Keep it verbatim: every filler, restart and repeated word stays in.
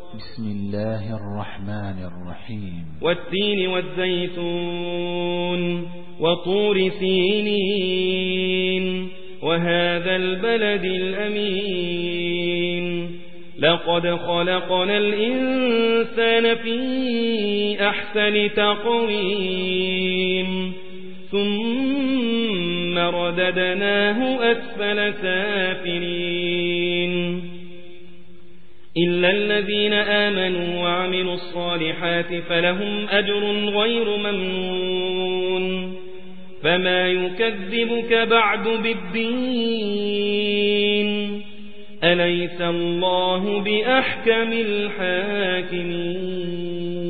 بسم الله الرحمن الرحيم والتين والزيتون وطور سينين وهذا البلد الأمين لقد خلقنا الإنسان في أحسن تقويم ثم رددناه أسفل سافلين إلا الذين آمنوا وعملوا الصالحات فلهم أجر غير ممنون فما يكذبك بعد بالدين أليس الله بأحكم الحاكمين